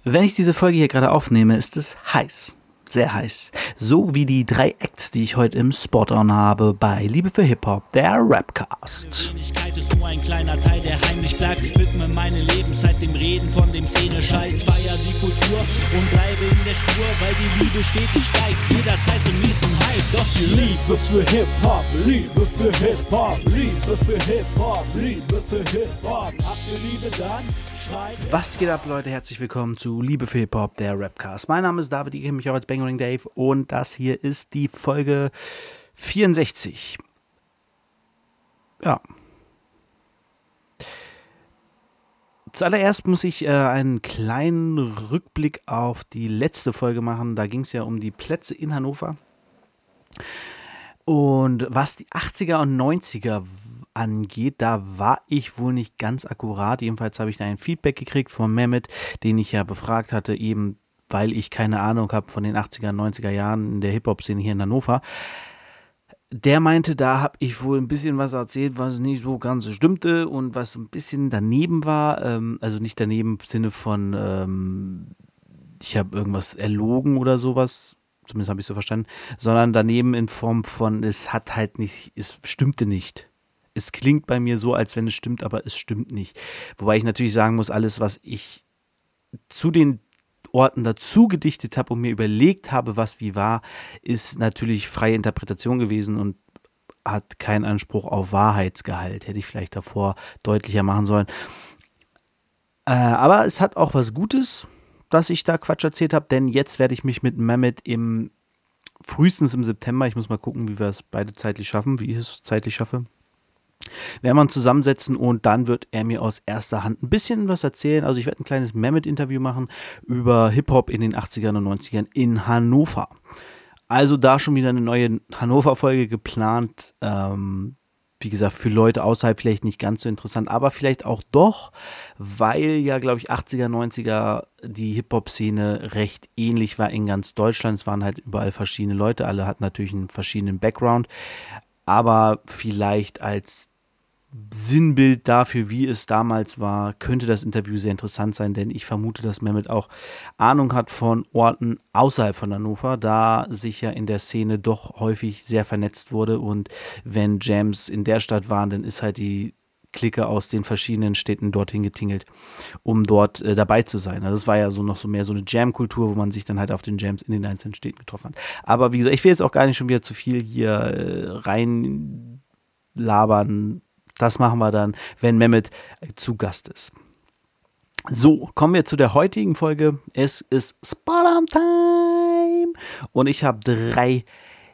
Wenn ich diese Folge hier gerade aufnehme, ist es heiß. Sehr heiß. So wie die 3 Acts, die ich heute im Spot-On habe bei Liebe für Hip-Hop, der Rapcast. Wenigkeit ist nur ein kleiner Teil, der heimlich bleibt. Widme meine Lebenszeit dem Reden von dem Szene-Scheiß. Feier die Kultur und bleibe in der Spur, weil die Liebe stetig steigt. Jederzeit zum nächsten Hype. Doch die Liebe für Hip-Hop, Liebe für Hip-Hop, Liebe für Hip-Hop, Liebe für Hip-Hop. Habt ihr Liebe dann? Was geht ab, Leute? Herzlich willkommen zu Liebe für Hip-Hop, der Rapcast. Mein Name ist David, ihr kennt mich auch als Bangering Dave und das hier ist die Folge 64. Ja. Zuallererst muss ich einen kleinen Rückblick auf die letzte Folge machen. Da ging es ja um die Plätze in Hannover. Und was die 80er und 90er angeht, da war ich wohl nicht ganz akkurat. Jedenfalls habe ich da ein Feedback gekriegt von Mehmet, den ich ja befragt hatte, eben weil ich keine Ahnung habe von den 80er und 90er Jahren in der Hip-Hop-Szene hier in Hannover. Der meinte, da habe ich wohl ein bisschen was erzählt, was nicht so ganz stimmte und was ein bisschen daneben war. Also nicht daneben im Sinne von, ich habe irgendwas erlogen oder sowas. Zumindest habe ich so verstanden. Sondern daneben in Form von, es stimmte nicht. Es klingt bei mir so, als wenn es stimmt, aber es stimmt nicht. Wobei ich natürlich sagen muss, alles, was ich zu den Orten dazu gedichtet habe und mir überlegt habe, was wie war, ist natürlich freie Interpretation gewesen und hat keinen Anspruch auf Wahrheitsgehalt. Hätte ich vielleicht davor deutlicher machen sollen. Aber es hat auch was Gutes, dass ich da Quatsch erzählt habe, denn jetzt werde ich mich mit Mehmet frühestens im September, ich muss mal gucken, wie wir es beide zeitlich schaffen, wie ich es zeitlich schaffe, werden wir uns zusammensetzen und dann wird er mir aus erster Hand ein bisschen was erzählen. Also ich werde ein kleines Mehmet-Interview machen über Hip-Hop in den 80ern und 90ern in Hannover. Also da schon wieder eine neue Hannover-Folge geplant. Wie gesagt, für Leute außerhalb vielleicht nicht ganz so interessant, aber vielleicht auch doch, weil ja, glaube ich, 80er, 90er die Hip-Hop-Szene recht ähnlich war in ganz Deutschland. Es waren halt überall verschiedene Leute, alle hatten natürlich einen verschiedenen Background, aber vielleicht als Sinnbild dafür, wie es damals war, könnte das Interview sehr interessant sein, denn ich vermute, dass Mehmet auch Ahnung hat von Orten außerhalb von Hannover, da sich ja in der Szene doch häufig sehr vernetzt wurde und wenn Jams in der Stadt waren, dann ist halt die Clique aus den verschiedenen Städten dorthin getingelt, um dort dabei zu sein. Also das war ja so noch so mehr so eine Jam-Kultur, wo man sich dann halt auf den Jams in den einzelnen Städten getroffen hat. Aber wie gesagt, ich will jetzt auch gar nicht schon wieder zu viel hier rein labern. Das machen wir dann, wenn Mehmet zu Gast ist. So, kommen wir zu der heutigen Folge. Es ist Spot-On Time und ich habe 3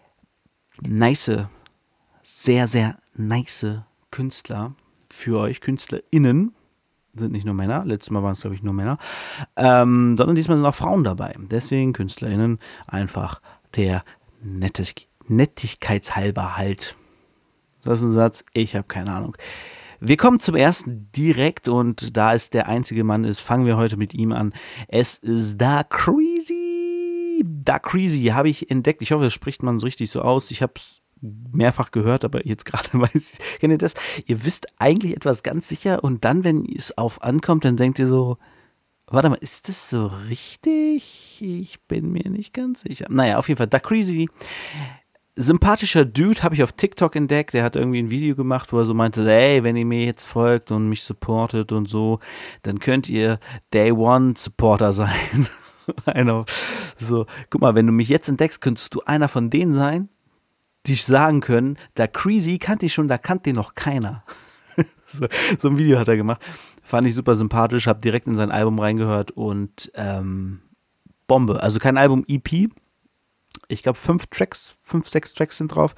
sehr, sehr nice Künstler für euch, KünstlerInnen. Sind nicht nur Männer, letztes Mal waren es, glaube ich, nur Männer, sondern diesmal sind auch Frauen dabei. Deswegen KünstlerInnen einfach der Nettigkeitshalber halt. Das ist ein Satz, ich habe keine Ahnung. Wir kommen zum ersten direkt und da es der einzige Mann ist, fangen wir heute mit ihm an. Es ist Dacreezy. Dacreezy habe ich entdeckt. Ich hoffe, das spricht man so richtig so aus. Ich habe es mehrfach gehört, aber jetzt gerade weiß ich, kennt ihr das? Ihr wisst eigentlich etwas ganz sicher und dann, wenn es auf ankommt, dann denkt ihr so, warte mal, ist das so richtig? Ich bin mir nicht ganz sicher. Naja, auf jeden Fall Dacreezy. Sympathischer Dude, habe ich auf TikTok entdeckt, der hat irgendwie ein Video gemacht, wo er so meinte, ey, wenn ihr mir jetzt folgt und mich supportet und so, dann könnt ihr Day One Supporter sein. So, guck mal, wenn du mich jetzt entdeckst, könntest du einer von denen sein, die sagen können, Dacreezy kannte ich schon, da kannte den noch keiner. So ein Video hat er gemacht, fand ich super sympathisch, habe direkt in sein Album reingehört und Bombe, also kein Album, EP, ich glaube 5, 6 Tracks sind drauf.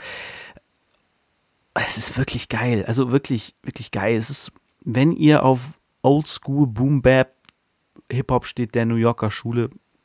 Es ist wirklich geil. Also wirklich, wirklich geil. Es ist, wenn ihr auf Oldschool Boom Bap Hip-Hop steht, der New Yorker Schule,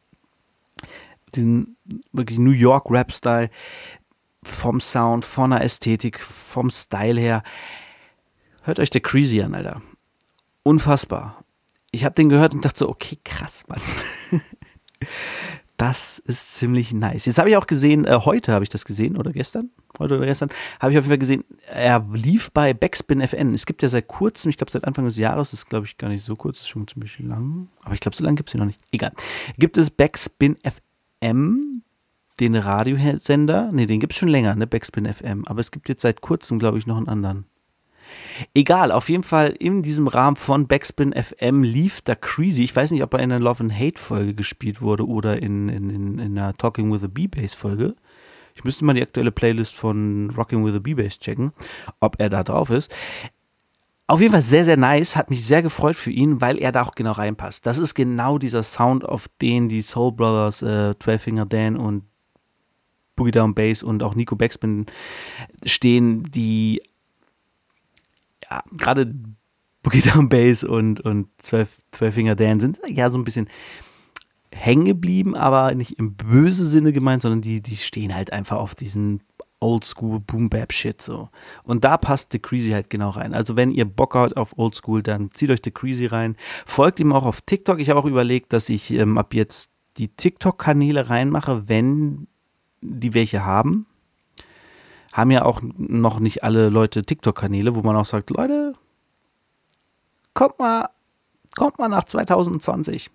den wirklich New York Rap-Style, vom Sound, von der Ästhetik, vom Style her, hört euch Dacreezy an, Alter. Unfassbar. Ich habe den gehört und dachte so, okay, krass, Mann. Das ist ziemlich nice. Jetzt habe ich auch gesehen, heute habe ich das gesehen, oder gestern, heute oder gestern, habe ich auf jeden Fall gesehen, er lief bei Backspin FM. Es gibt ja seit kurzem, ich glaube seit Anfang des Jahres, das ist glaube ich gar nicht so kurz, das ist schon ziemlich lang, aber ich glaube so lange gibt es hier noch nicht. Egal. Gibt es Backspin FM, den Radiosender? Ne, den gibt es schon länger, ne, Backspin FM, aber es gibt jetzt seit kurzem, glaube ich, noch einen anderen. Egal, auf jeden Fall in diesem Rahmen von Backspin FM lief da Creasy. Ich weiß nicht, ob er in der Love and Hate Folge gespielt wurde oder in einer Talking with a B-Bass Folge. Ich müsste mal die aktuelle Playlist von Rocking with a B-Bass checken, ob er da drauf ist. Auf jeden Fall sehr, sehr nice, hat mich sehr gefreut für ihn, weil er da auch genau reinpasst. Das ist genau dieser Sound, auf den die Soul Brothers, 12 Finger Dan und Boogie Down Bass und auch Nico Backspin stehen, die ja, gerade Boogie Down Bass und 12 Finger Dan sind ja so ein bisschen hängen geblieben, aber nicht im böse Sinne gemeint, sondern die stehen halt einfach auf diesen Oldschool Boom-Bap-Shit so. Und da passt The Creasy halt genau rein. Also wenn ihr Bock habt auf Oldschool, dann zieht euch The Creasy rein. Folgt ihm auch auf TikTok. Ich habe auch überlegt, dass ich ab jetzt die TikTok-Kanäle reinmache, wenn die welche haben. Haben ja auch noch nicht alle Leute TikTok-Kanäle, wo man auch sagt, Leute, kommt mal nach 2022.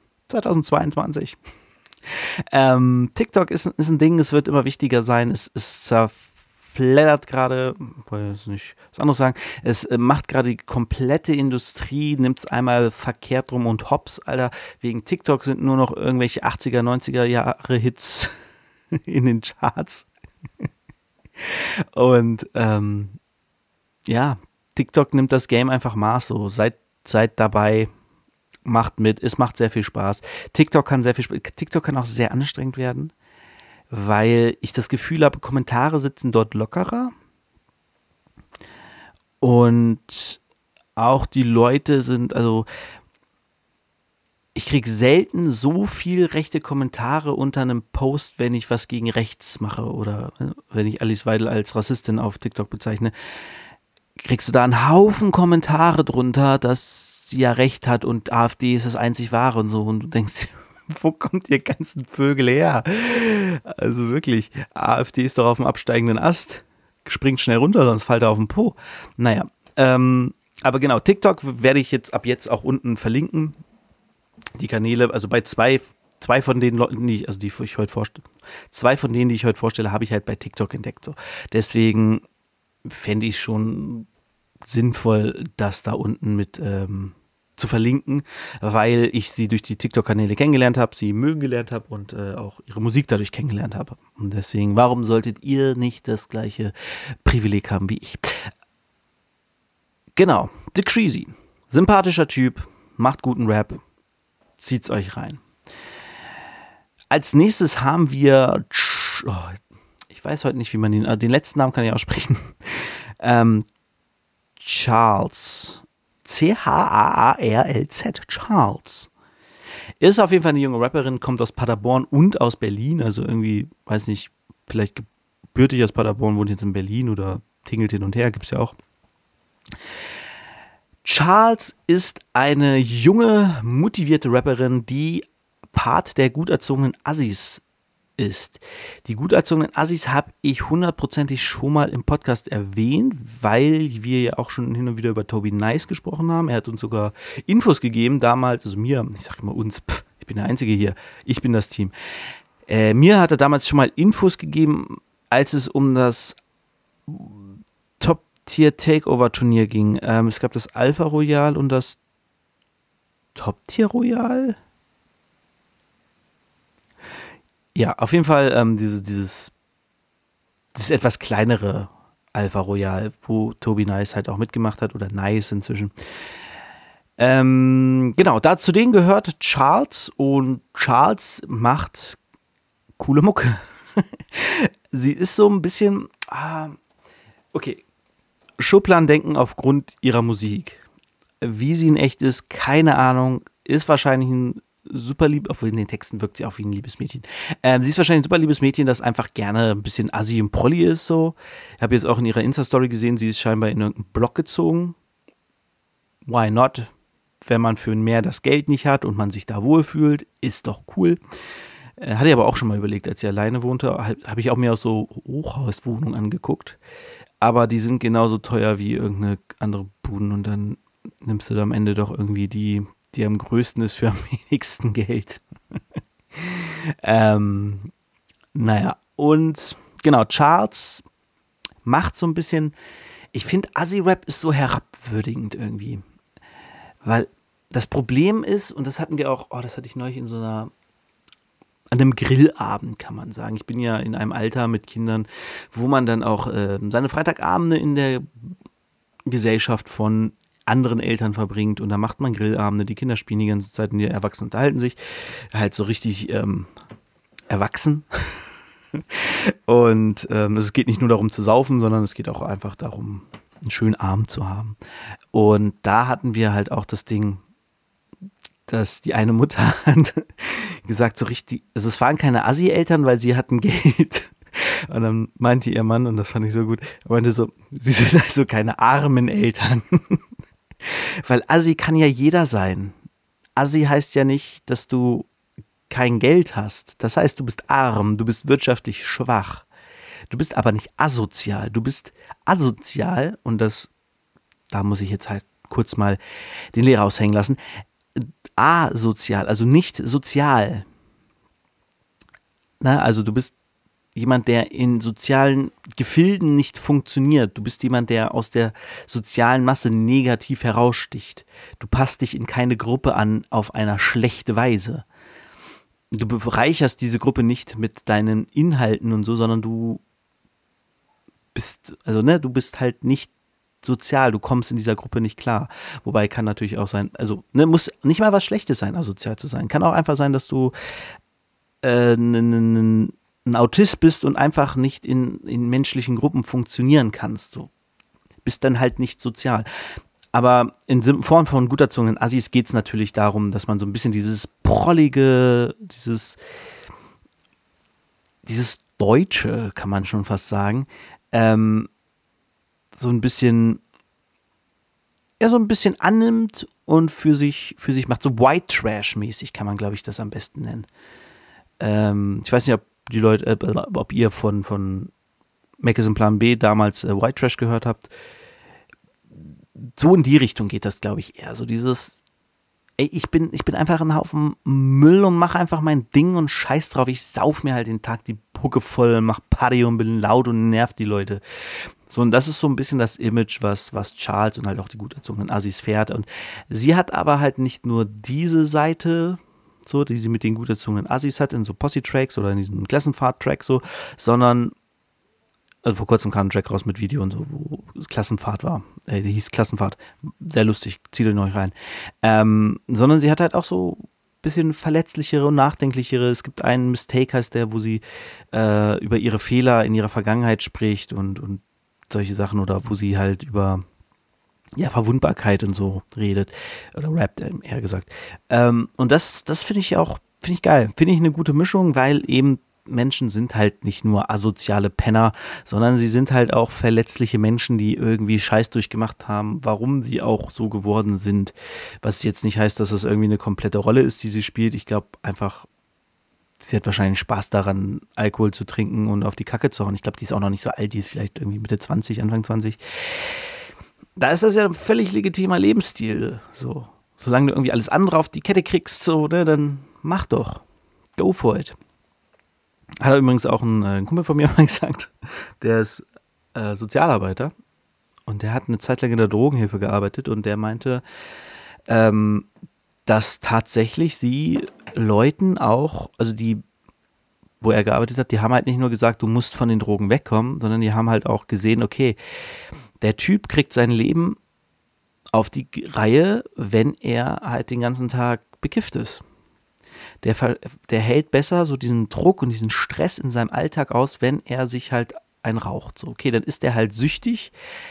TikTok ist ein Ding, es wird immer wichtiger sein, es zerfleddert gerade, wollte ich nicht was anderes sagen, es macht gerade die komplette Industrie, nimmt es einmal verkehrt rum und hops, Alter, wegen TikTok sind nur noch irgendwelche 80er, 90er Jahre Hits in den Charts. Und ja, TikTok nimmt das Game einfach Maß so, seid dabei, macht mit, es macht sehr viel Spaß. TikTok kann auch sehr anstrengend werden, weil ich das Gefühl habe, Kommentare sitzen dort lockerer und auch die Leute sind, also ich kriege selten so viel rechte Kommentare unter einem Post, wenn ich was gegen rechts mache oder wenn ich Alice Weidel als Rassistin auf TikTok bezeichne, kriegst du da einen Haufen Kommentare drunter, dass sie ja recht hat und AfD ist das einzig Wahre und so. Und du denkst, wo kommt ihr ganzen Vögel her? Also wirklich, AfD ist doch auf dem absteigenden Ast. Springt schnell runter, sonst fällt er auf den Po. Naja, aber genau, TikTok werde ich jetzt ab jetzt auch unten verlinken. Die Kanäle, also bei zwei von den Leuten, die ich heute vorstelle, habe ich halt bei TikTok entdeckt. So. Deswegen fände ich schon sinnvoll, das da unten mit zu verlinken, weil ich sie durch die TikTok-Kanäle kennengelernt habe, sie mögen gelernt habe und auch ihre Musik dadurch kennengelernt habe. Und deswegen, warum solltet ihr nicht das gleiche Privileg haben wie ich? Genau, The Creasy. Sympathischer Typ, macht guten Rap, zieht's euch rein. Als nächstes haben wir, ich weiß heute nicht, wie man den letzten Namen kann ich aussprechen, Charles. Charlz. Charles. Ist auf jeden Fall eine junge Rapperin, kommt aus Paderborn und aus Berlin. Also irgendwie, weiß nicht, vielleicht gebürtig aus Paderborn, wohnt jetzt in Berlin oder tingelt hin und her, gibt's ja auch. Charles ist eine junge, motivierte Rapperin, die Part der gut erzogenen Assis ist. Die gut erzogenen Assis habe ich hundertprozentig schon mal im Podcast erwähnt, weil wir ja auch schon hin und wieder über Toby Nice gesprochen haben. Er hat uns sogar Infos gegeben damals, also mir, ich sage immer uns, ich bin der Einzige hier, ich bin das Team. Mir hat er damals schon mal Infos gegeben, als es um das Top-Tier-Takeover-Turnier ging. Es gab das Alpha Royal und das Top-Tier-Royal. Ja, auf jeden Fall dieses etwas kleinere Alpha Royal, wo Toby Nice halt auch mitgemacht hat, oder Nice inzwischen. Genau, zu denen gehört Charles und Charles macht coole Mucke. Sie ist so ein bisschen, okay, Schubladendenken aufgrund ihrer Musik. Wie sie in echt ist, keine Ahnung, ist wahrscheinlich ein super lieb, obwohl in den Texten wirkt sie auch wie ein liebes Mädchen. Sie ist wahrscheinlich ein super liebes Mädchen, das einfach gerne ein bisschen assi und prolli ist, so. Ich habe jetzt auch in ihrer Insta-Story gesehen, sie ist scheinbar in irgendeinen Block gezogen. Why not? Wenn man für mehr das Geld nicht hat und man sich da wohlfühlt, ist doch cool. Hatte ich aber auch schon mal überlegt, als ich alleine wohnte, habe ich auch mir auch so Hochhauswohnungen angeguckt. Aber die sind genauso teuer wie irgendeine andere Buden und dann nimmst du da am Ende doch irgendwie die am größten ist für am wenigsten Geld. Naja, und genau, Charles macht so ein bisschen, ich finde, Assi-Rap ist so herabwürdigend irgendwie. Weil das Problem ist, und das hatten wir auch, das hatte ich neulich an einem Grillabend, kann man sagen. Ich bin ja in einem Alter mit Kindern, wo man dann auch seine Freitagabende in der Gesellschaft von anderen Eltern verbringt und da macht man Grillabende, die Kinder spielen die ganze Zeit und die Erwachsenen unterhalten sich, halt so richtig erwachsen. Und es geht nicht nur darum zu saufen, sondern es geht auch einfach darum, einen schönen Abend zu haben. Und da hatten wir halt auch das Ding, dass die eine Mutter hat gesagt, so richtig, also es waren keine Assi-Eltern, weil sie hatten Geld. Und dann meinte ihr Mann, und das fand ich so gut, er meinte so, sie sind also keine armen Eltern. Weil Assi kann ja jeder sein. Assi heißt ja nicht, dass du kein Geld hast. Das heißt, du bist arm, du bist wirtschaftlich schwach. Du bist aber nicht asozial. Du bist asozial und da muss ich jetzt halt kurz mal den Lehrer aushängen lassen. Asozial, also nicht sozial. Also du bist jemand, der in sozialen Gefilden nicht funktioniert. Du bist jemand, der aus der sozialen Masse negativ heraussticht. Du passt dich in keine Gruppe an auf eine schlechte Weise. Du bereicherst diese Gruppe nicht mit deinen Inhalten und so, sondern du bist halt nicht sozial, du kommst in dieser Gruppe nicht klar. Wobei kann natürlich auch sein, muss nicht mal was Schlechtes sein, asozial zu sein. Kann auch einfach sein, dass du ein Autist bist und einfach nicht in menschlichen Gruppen funktionieren kannst. So. Bist dann halt nicht sozial. Aber in Form von gut erzogenen Assis geht es natürlich darum, dass man so ein bisschen dieses prollige, dieses Deutsche, kann man schon fast sagen, so ein bisschen annimmt und für sich macht. So White Trash-mäßig kann man, glaube ich, das am besten nennen. Ich weiß nicht, ob die Leute, ob ihr von Mac is in Plan B damals White Trash gehört habt. So in die Richtung geht das, glaube ich, eher. So dieses, ich bin einfach ein Haufen Müll und mache einfach mein Ding und scheiß drauf. Ich sauf mir halt den Tag die Pucke voll, mach Party und bin laut und nerv die Leute. So, und das ist so ein bisschen das Image, was Charles und halt auch die gut erzogenen Assis fährt. Und sie hat aber halt nicht nur diese Seite, so, die sie mit den gut erzogenen Assis hat, in so Posse-Tracks oder in diesem Klassenfahrt-Track so, sondern, also vor kurzem kam ein Track raus mit Video und so, wo Klassenfahrt war. Der hieß Klassenfahrt. Sehr lustig, zieht euch rein. Sondern sie hat halt auch so ein bisschen verletzlichere und nachdenklichere. Es gibt einen Mistake, heißt der, wo sie über ihre Fehler in ihrer Vergangenheit spricht und solche Sachen oder wo sie halt über Verwundbarkeit und so redet oder rappt, eher gesagt. Und das finde ich geil. Finde ich eine gute Mischung, weil eben Menschen sind halt nicht nur asoziale Penner, sondern sie sind halt auch verletzliche Menschen, die irgendwie Scheiß durchgemacht haben, warum sie auch so geworden sind. Was jetzt nicht heißt, dass das irgendwie eine komplette Rolle ist, die sie spielt. Ich glaube einfach, sie hat wahrscheinlich Spaß daran, Alkohol zu trinken und auf die Kacke zu hauen. Ich glaube, die ist auch noch nicht so alt, die ist vielleicht irgendwie Mitte 20, Anfang 20. Da ist das ja ein völlig legitimer Lebensstil. So. Solange du irgendwie alles andere auf die Kette kriegst, so, ne, dann mach doch. Go for it. Hat er übrigens auch ein Kumpel von mir mal gesagt, der ist Sozialarbeiter und der hat eine Zeit lang in der Drogenhilfe gearbeitet und der meinte, dass tatsächlich sie Leuten auch, also die, wo er gearbeitet hat, die haben halt nicht nur gesagt, du musst von den Drogen wegkommen, sondern die haben halt auch gesehen, okay, der Typ kriegt sein Leben auf die Reihe, wenn er halt den ganzen Tag bekifft ist. Der hält besser so diesen Druck und diesen Stress in seinem Alltag aus, wenn er sich halt einraucht. So, okay, dann ist der halt süchtig,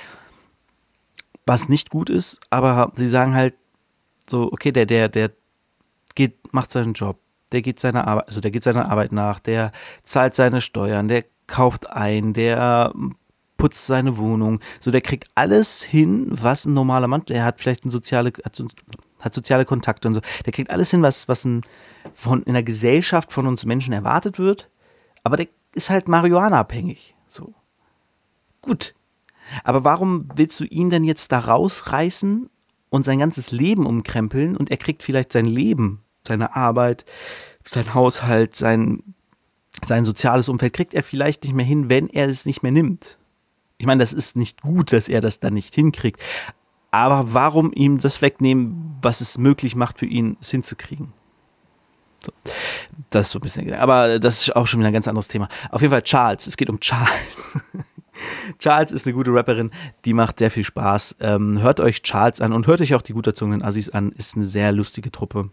was nicht gut ist, aber sie sagen halt so, okay, der macht seinen Job, der geht seiner Arbeit nach, der zahlt seine Steuern, der kauft ein, der putzt seine Wohnung, so, der kriegt alles hin, was ein normaler Mann, der hat vielleicht hat soziale Kontakte und so. Der kriegt alles hin, was in der Gesellschaft von uns Menschen erwartet wird. Aber der ist halt Marihuana-abhängig. So. Gut. Aber warum willst du ihn denn jetzt da rausreißen und sein ganzes Leben umkrempeln und er kriegt vielleicht sein Leben, seine Arbeit, sein Haushalt, sein soziales Umfeld, kriegt er vielleicht nicht mehr hin, wenn er es nicht mehr nimmt. Ich meine, das ist nicht gut, dass er das dann nicht hinkriegt. Aber warum ihm das wegnehmen, was es möglich macht für ihn, es hinzukriegen? So. Das ist so ein bisschen, aber das ist auch schon wieder ein ganz anderes Thema. Auf jeden Fall Charles, es geht um Charles. Charles ist eine gute Rapperin, die macht sehr viel Spaß. Hört euch Charles an und hört euch auch die gut erzogenen Assis an, ist eine sehr lustige Truppe.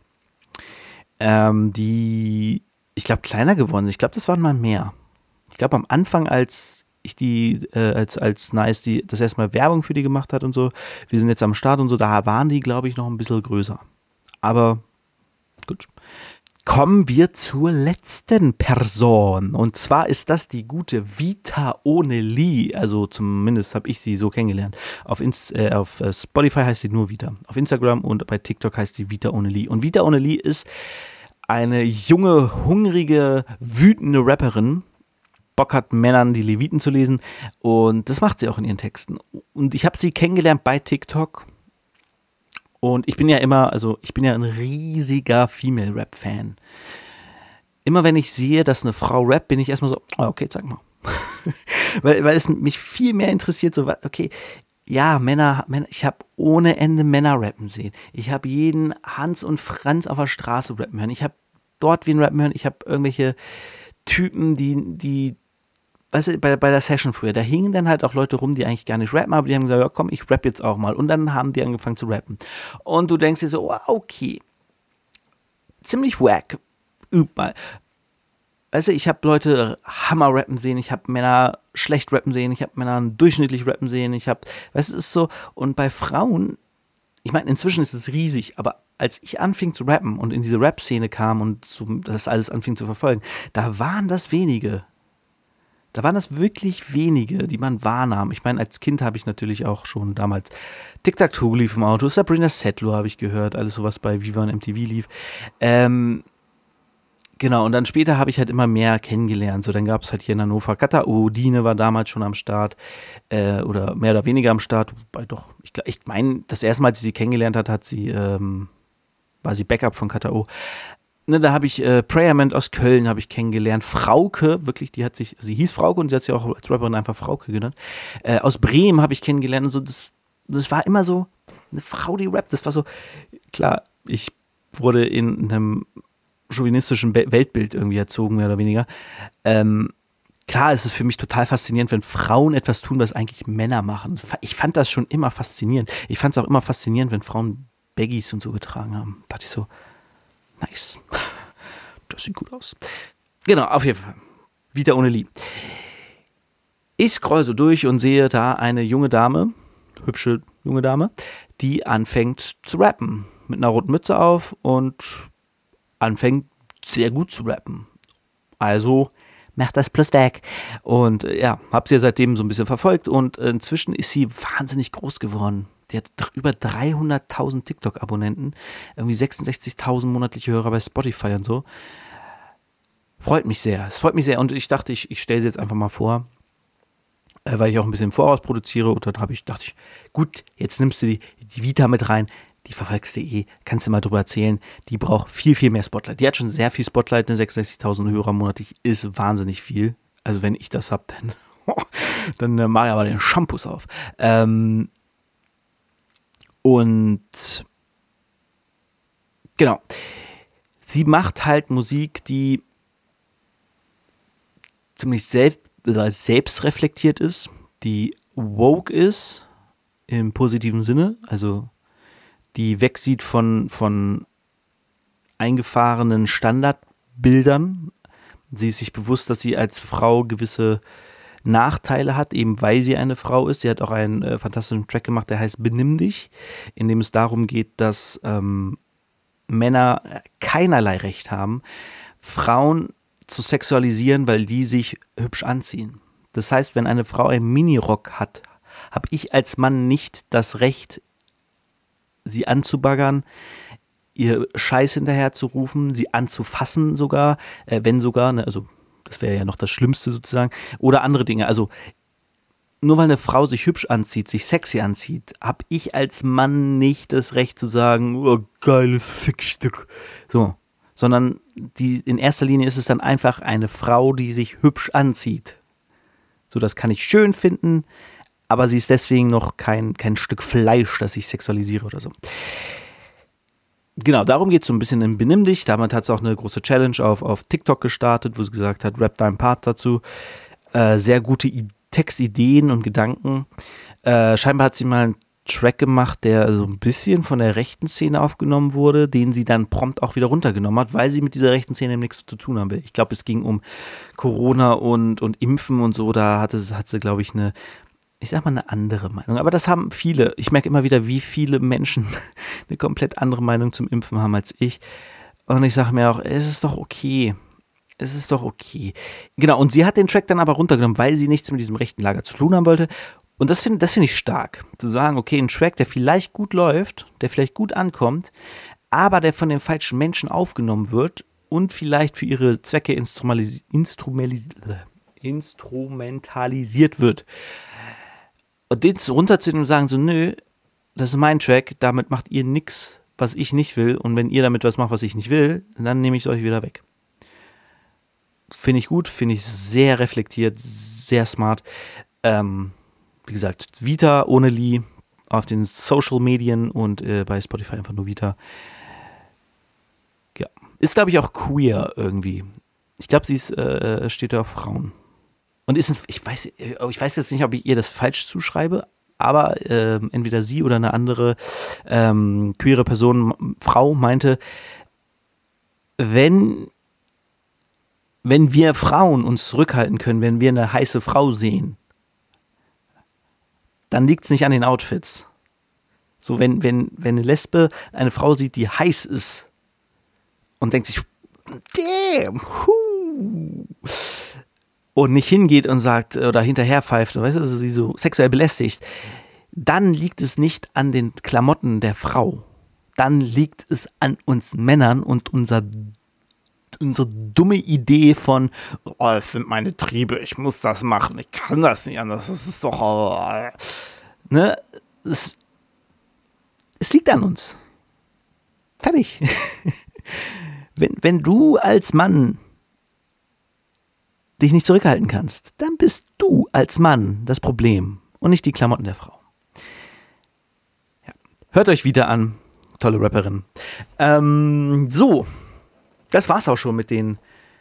Die, ich glaube, kleiner geworden sind. Ich glaube, das waren mal mehr. Ich glaube, am Anfang, als ich die, als Nice die das erste Mal Werbung für die gemacht hat und so, wir sind jetzt am Start und so, da waren die, glaube ich, noch ein bisschen größer. Aber gut. Kommen wir zur letzten Person. Und zwar ist das die gute Vita Onely. Also zumindest habe ich sie so kennengelernt. Auf Spotify heißt sie nur Vita. Auf Instagram und bei TikTok heißt sie Vita Onely. Und Vita Onely ist eine junge, hungrige, wütende Rapperin. Bock hat, Männern die Leviten zu lesen. Und das macht sie auch in ihren Texten. Und ich habe sie kennengelernt bei TikTok. Und ich bin ja ein riesiger Female-Rap-Fan. Immer wenn ich sehe, dass eine Frau rappt, bin ich erstmal so, oh, okay, sag mal. weil es mich viel mehr interessiert, so, okay, ja, Männer, ich habe ohne Ende Männer rappen sehen. Ich habe jeden Hans und Franz auf der Straße rappen hören. Ich habe dort wen rappen hören. Ich habe irgendwelche Typen, die weißt du, bei der Session früher, da hingen dann halt auch Leute rum, die eigentlich gar nicht rappen, aber die haben gesagt, ja komm, ich rapp jetzt auch mal. Und dann haben die angefangen zu rappen. Und du denkst dir so, oh, okay, ziemlich wack, üb mal. Weißt du, ich habe Leute Hammer rappen sehen, ich habe Männer schlecht rappen sehen, ich habe Männer durchschnittlich rappen sehen, weißt du, es ist so, und bei Frauen, ich meine, inzwischen ist es riesig, aber als ich anfing zu rappen und in diese Rap-Szene kam und so, das alles anfing zu verfolgen, da waren das wenige. Da waren das wirklich wenige, die man wahrnahm. Ich meine, als Kind habe ich natürlich auch schon damals Tic-Tac-Toe lief im Auto, Sabrina Settler habe ich gehört, alles sowas bei Viva und MTV lief. Genau, und dann später habe ich halt immer mehr kennengelernt. So, dann gab es halt hier in Hannover Katao, Dine war damals schon am Start, oder mehr oder weniger am Start. Wobei doch, ich meine, das erste Mal, als ich sie kennengelernt hat, war sie Backup von Katao. Ne, da habe ich Prayerment aus Köln habe ich kennengelernt. Frauke, wirklich, sie hieß Frauke und sie hat sich auch als Rapperin einfach Frauke genannt. Aus Bremen habe ich kennengelernt und so, das war immer so eine Frau, die rappt. Das war so, klar, ich wurde in einem chauvinistischen Weltbild irgendwie erzogen, mehr oder weniger. Klar, es ist für mich total faszinierend, wenn Frauen etwas tun, was eigentlich Männer machen. Ich fand das schon immer faszinierend. Ich fand es auch immer faszinierend, wenn Frauen Baggies und so getragen haben. Da dachte ich so, nice. Das sieht gut aus. Genau, auf jeden Fall. Vita Onely. Ich scroll so durch und sehe da eine junge Dame, hübsche junge Dame, die anfängt zu rappen. Mit einer roten Mütze auf und anfängt sehr gut zu rappen. Also macht das plus weg. Und ja, habe sie ja seitdem so ein bisschen verfolgt und inzwischen ist sie wahnsinnig groß geworden. Die hat über 300.000 TikTok-Abonnenten, irgendwie 66.000 monatliche Hörer bei Spotify und so. Freut mich sehr. Es freut mich sehr. Und ich dachte, ich stelle sie jetzt einfach mal vor, weil ich auch ein bisschen im Voraus produziere. Und dann dachte ich, gut, jetzt nimmst du die Vita mit rein. Die verfolgst du kannst du mal drüber erzählen. Die braucht viel, viel mehr Spotlight. Die hat schon sehr viel Spotlight, 66.000 Hörer monatlich ist wahnsinnig viel. Also wenn ich das habe, dann mache ich aber den Shampoos auf. Und genau, sie macht halt Musik, die ziemlich selbstreflektiert ist, die woke ist, im positiven Sinne, also die wegsieht von eingefahrenen Standardbildern. Sie ist sich bewusst, dass sie als Frau gewisse Nachteile hat, eben weil sie eine Frau ist. Sie hat auch einen fantastischen Track gemacht, der heißt Benimm dich, in dem es darum geht, dass Männer keinerlei Recht haben, Frauen zu sexualisieren, weil die sich hübsch anziehen. Das heißt, wenn eine Frau einen Minirock hat, habe ich als Mann nicht das Recht, sie anzubaggern, ihr Scheiß hinterher zu rufen, sie anzufassen sogar, wenn sogar, ne, also das wäre ja noch das Schlimmste sozusagen, oder andere Dinge. Also nur weil eine Frau sich hübsch anzieht, sich sexy anzieht, habe ich als Mann nicht das Recht zu sagen, oh, geiles Fickstück. So, sondern in erster Linie ist es dann einfach eine Frau, die sich hübsch anzieht. So, das kann ich schön finden, aber sie ist deswegen noch kein Stück Fleisch, das ich sexualisiere oder so. Genau, darum geht es so ein bisschen in Benimm dich. Damit hat es auch eine große Challenge auf TikTok gestartet, wo sie gesagt hat, rap deinen Part dazu. Sehr gute Textideen und Gedanken. Scheinbar hat sie mal einen Track gemacht, der so ein bisschen von der rechten Szene aufgenommen wurde, den sie dann prompt auch wieder runtergenommen hat, weil sie mit dieser rechten Szene nichts zu tun haben will. Ich glaube, es ging um Corona und Impfen und so, da hat sie, glaube ich, eine andere Meinung. Aber das haben viele. Ich merke immer wieder, wie viele Menschen eine komplett andere Meinung zum Impfen haben als ich. Und ich sage mir auch, es ist doch okay. Es ist doch okay. Genau, und sie hat den Track dann aber runtergenommen, weil sie nichts mit diesem rechten Lager zu tun haben wollte. Und das finde ich stark. Zu sagen, okay, ein Track, der vielleicht gut läuft, der vielleicht gut ankommt, aber der von den falschen Menschen aufgenommen wird und vielleicht für ihre Zwecke instrumentalisiert wird. Und den runterzunehmen und sagen so, nö, das ist mein Track, damit macht ihr nix, was ich nicht will. Und wenn ihr damit was macht, was ich nicht will, dann nehme ich es euch wieder weg. Finde ich gut, finde ich sehr reflektiert, sehr smart. Wie gesagt, Vita ohne Lee auf den Social Medien und bei Spotify einfach nur Vita. Ja, ist glaube ich auch queer irgendwie. Ich glaube, sie steht da auf Frauen. Und ich weiß jetzt nicht, ob ich ihr das falsch zuschreibe, aber entweder sie oder eine andere queere Person, Frau, meinte, wenn wir Frauen uns zurückhalten können, wenn wir eine heiße Frau sehen, dann liegt es nicht an den Outfits. So, wenn eine Lesbe eine Frau sieht, die heiß ist und denkt sich, damn, und nicht hingeht und sagt oder hinterher pfeift, weißt du, also sie so sexuell belästigt, dann liegt es nicht an den Klamotten der Frau. Dann liegt es an uns Männern und unsere dumme Idee von, oh, es sind meine Triebe, ich muss das machen, ich kann das nicht anders, das ist doch, ne, es liegt an uns. Fertig. Wenn du als Mann dich nicht zurückhalten kannst, dann bist du als Mann das Problem und nicht die Klamotten der Frau. Ja. Hört euch wieder an, tolle Rapperin. So, das war's auch schon mit den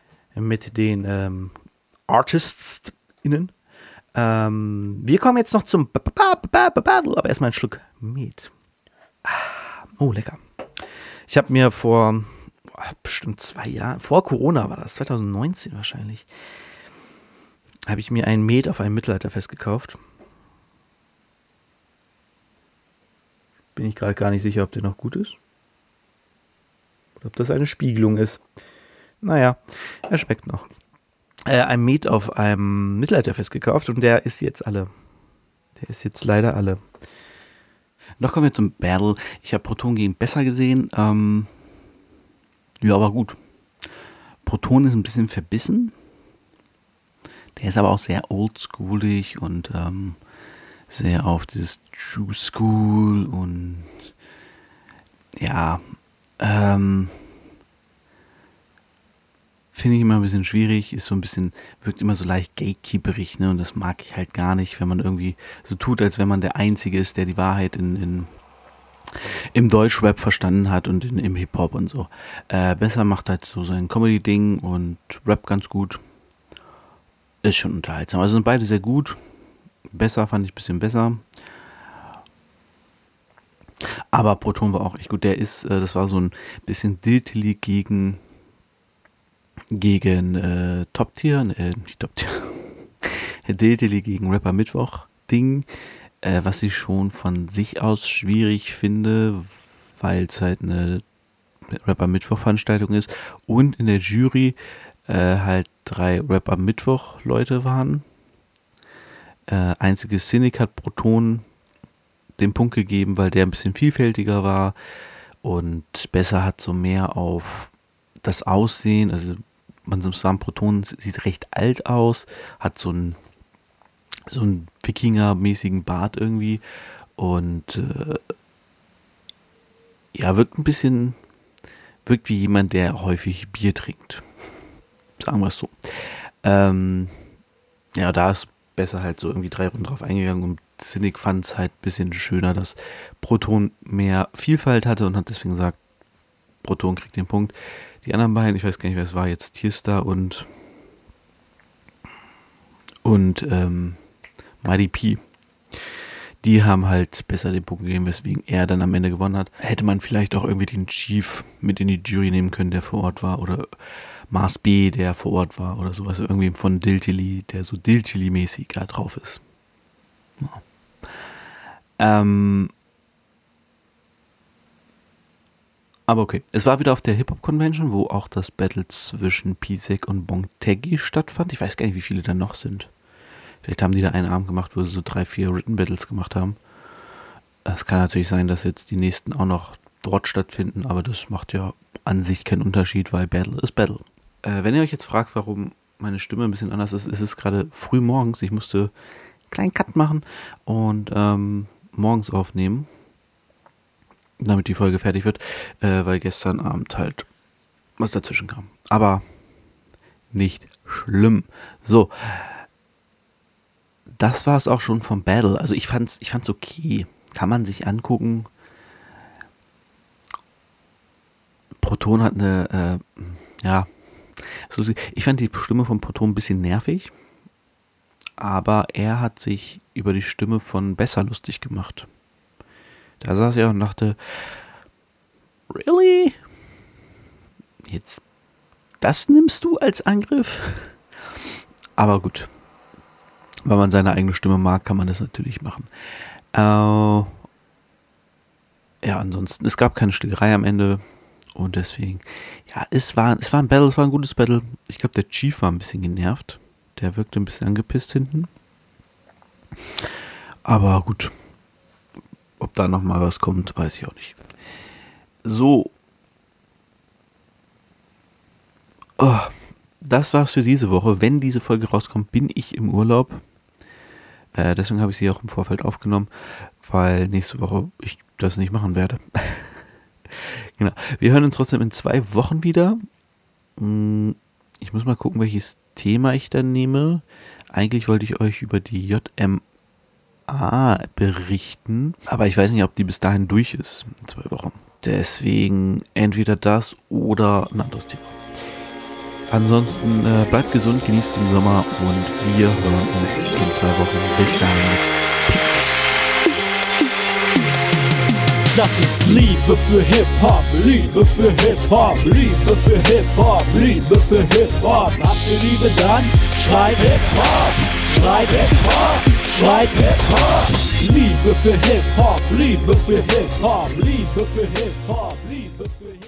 ArtistsInnen. Wir kommen jetzt noch zum Battle, aber erstmal einen Schluck Met. Oh, lecker. Ich habe mir vor bestimmt 2 Jahren, vor Corona war das, 2019 wahrscheinlich, habe ich mir einen Met auf einem Mittelalterfest gekauft. Bin ich gerade gar nicht sicher, ob der noch gut ist. Oder ob das eine Spiegelung ist. Naja, er schmeckt noch. Ein Met auf einem Mittelalterfest gekauft und der ist jetzt alle. Der ist jetzt leider alle. Noch kommen wir zum Battle. Ich habe Proton gegen Besser gesehen. Ja, aber gut. Proton ist ein bisschen verbissen. Der ist aber auch sehr oldschoolig und sehr auf dieses True School und ja, finde ich immer ein bisschen schwierig, ist so ein bisschen, wirkt immer so leicht gatekeeperig, ne, und das mag ich halt gar nicht, wenn man irgendwie so tut, als wenn man der Einzige ist, der die Wahrheit im Deutschrap verstanden hat und im Hip-Hop und so. Besser macht halt so sein Comedy-Ding und Rap ganz gut. Ist schon unterhaltsam. Also sind beide sehr gut. Besser fand ich ein bisschen besser. Aber Proton war auch echt gut. Das war so ein bisschen Diltily gegen Top-Tier, nicht Top-Tier. Diltily gegen Rapper Mittwoch Ding, was ich schon von sich aus schwierig finde, weil es halt eine Rapper Mittwoch Veranstaltung ist und in der Jury halt 3 Rapper Mittwoch Leute waren. Einziges Cynic hat Proton den Punkt gegeben, weil der ein bisschen vielfältiger war und besser hat so mehr auf das Aussehen, also man muss sagen, Proton sieht recht alt aus, hat so einen Wikinger-mäßigen Bart irgendwie und wirkt wie jemand, der häufig Bier trinkt. Sagen wir es so. Da ist besser halt so irgendwie 3 Runden drauf eingegangen und Cynic fand es halt ein bisschen schöner, dass Proton mehr Vielfalt hatte und hat deswegen gesagt, Proton kriegt den Punkt. Die anderen beiden, ich weiß gar nicht, wer es war, jetzt Tierstar und Mighty P. Die haben halt besser den Punkt gegeben, weswegen er dann am Ende gewonnen hat. Hätte man vielleicht auch irgendwie den Chief mit in die Jury nehmen können, der vor Ort war, oder Mars B, der vor Ort war, oder sowas. Irgendwie von Diltily, der so Diltily-mäßig da drauf ist. Ja. Aber okay. Es war wieder auf der Hip-Hop-Convention, wo auch das Battle zwischen Pisek und Bontegi stattfand. Ich weiß gar nicht, wie viele da noch sind. Vielleicht haben die da einen Abend gemacht, wo sie so 3, 4 Written Battles gemacht haben. Es kann natürlich sein, dass jetzt die nächsten auch noch dort stattfinden, aber das macht ja an sich keinen Unterschied, weil Battle ist Battle. Wenn ihr euch jetzt fragt, warum meine Stimme ein bisschen anders ist, ist es gerade früh morgens. Ich musste einen kleinen Cut machen und morgens aufnehmen, damit die Folge fertig wird, weil gestern Abend halt was dazwischen kam. Aber nicht schlimm. So. Das war es auch schon vom Battle. Also ich fand's okay. Kann man sich angucken. Proton hat eine, ich fand die Stimme von Proton ein bisschen nervig. Aber er hat sich über die Stimme von Besser lustig gemacht. Da saß er und dachte, really? Jetzt, das nimmst du als Angriff? Aber gut. Wenn man seine eigene Stimme mag, kann man das natürlich machen. Ansonsten, es gab keine Schlägerei am Ende und deswegen, ja, es war ein Battle, es war ein gutes Battle. Ich glaube, der Chief war ein bisschen genervt. Der wirkte ein bisschen angepisst hinten. Aber gut, ob da nochmal was kommt, weiß ich auch nicht. So. Das war's für diese Woche. Wenn diese Folge rauskommt, bin ich im Urlaub. Deswegen habe ich sie auch im Vorfeld aufgenommen, weil nächste Woche ich das nicht machen werde. Genau. Wir hören uns trotzdem in 2 Wochen wieder. Ich muss mal gucken, welches Thema ich dann nehme. Eigentlich wollte ich euch über die JMA berichten, aber ich weiß nicht, ob die bis dahin durch ist, in 2 Wochen. Deswegen entweder das oder ein anderes Thema. Ansonsten bleibt gesund, genießt den Sommer und wir hören uns in 2 Wochen. Bis dann. Peace. Das ist Liebe für Hip-Hop, Liebe für Hip-Hop, Liebe für Hip-Hop, Liebe für Hip-Hop. Habt ihr Liebe, dann schreit Hip-Hop, schreit Hip-Hop, schreit Hip-Hop. Liebe für Hip-Hop, Liebe für Hip-Hop, Liebe für Hip-Hop, Liebe für Hip-Hop.